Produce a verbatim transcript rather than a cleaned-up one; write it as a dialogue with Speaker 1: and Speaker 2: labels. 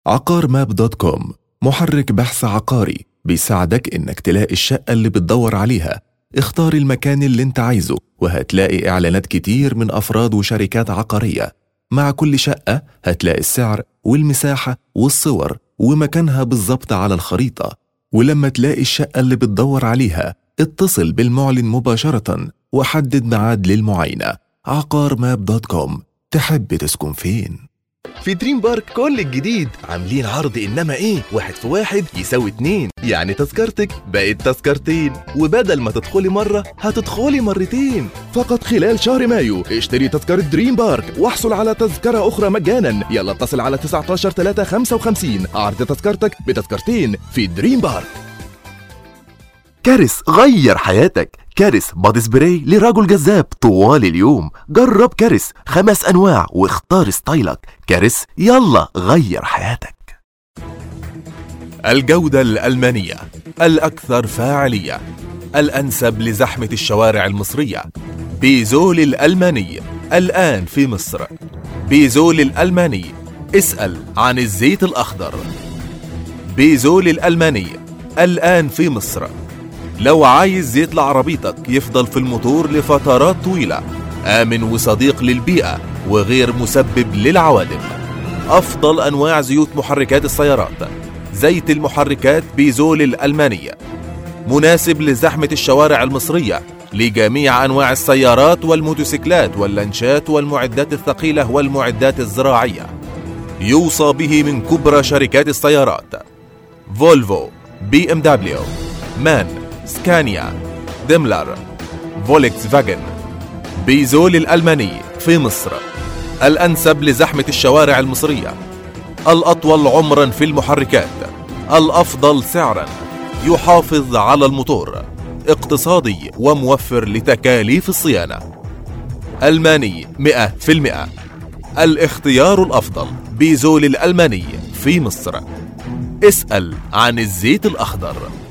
Speaker 1: عقار ماب دوت كوم محرك بحث عقاري بيساعدك إنك تلاقي الشقة اللي بتدور عليها. اختار المكان اللي انت عايزه وهتلاقي إعلانات كتير من أفراد وشركات عقارية. مع كل شقة هتلاقي السعر والمساحة والصور ومكانها بالظبط على الخريطة. ولما تلاقي الشقة اللي بتدور عليها اتصل بالمعلن مباشرة وحدد ميعاد للمعاينة. عقار ماب دوت كوم، تحب تسكن فين؟
Speaker 2: في دريم بارك كل الجديد عاملين عرض إنما إيه واحد في واحد يساوي اتنين، يعني تذكرتك بقت تذكرتين، وبدل ما تدخلي مرة هتدخلي مرتين. فقط خلال شهر مايو اشتري تذكرة دريم بارك واحصل على تذكرة أخرى مجانا. يلا اتصل على تسعة عشر ثلاثة خمسة وخمسين. عرض تذكرتك بتذكرتين في دريم بارك.
Speaker 3: كارث غير حياتك. كارث بادي سبراي لرجل جذاب طوال اليوم. جرب كارث خمس انواع واختار ستايلك. كارث يلا غير حياتك.
Speaker 4: الجودة الألمانية الأكثر فاعلية، الأنسب لزحمة الشوارع المصرية. بيزول الألماني الآن في مصر. بيزول الألماني، اسأل عن الزيت الأخضر. بيزول الألماني الآن في مصر. لو عايز زيت لعربيتك يفضل في الموتور لفترات طويلة، آمن وصديق للبيئة وغير مسبب للعوادم. أفضل أنواع زيوت محركات السيارات زيت المحركات بيزول الألمانية، مناسب لزحمة الشوارع المصرية لجميع أنواع السيارات والموتوسيكلات واللانشات والمعدات الثقيلة والمعدات الزراعية. يوصى به من كبرى شركات السيارات: فولفو، بي ام دبليو، مان، سكانيا، ديملر، فولكس فاجن. بيزول الألماني في مصر، الأنسب لزحمة الشوارع المصرية، الأطول عمرا في المحركات، الأفضل سعرا، يحافظ على الموتور، اقتصادي وموفر لتكاليف الصيانة. ألماني مئة في المئة. الاختيار الأفضل بيزول الألماني في مصر. اسأل عن الزيت الأخضر.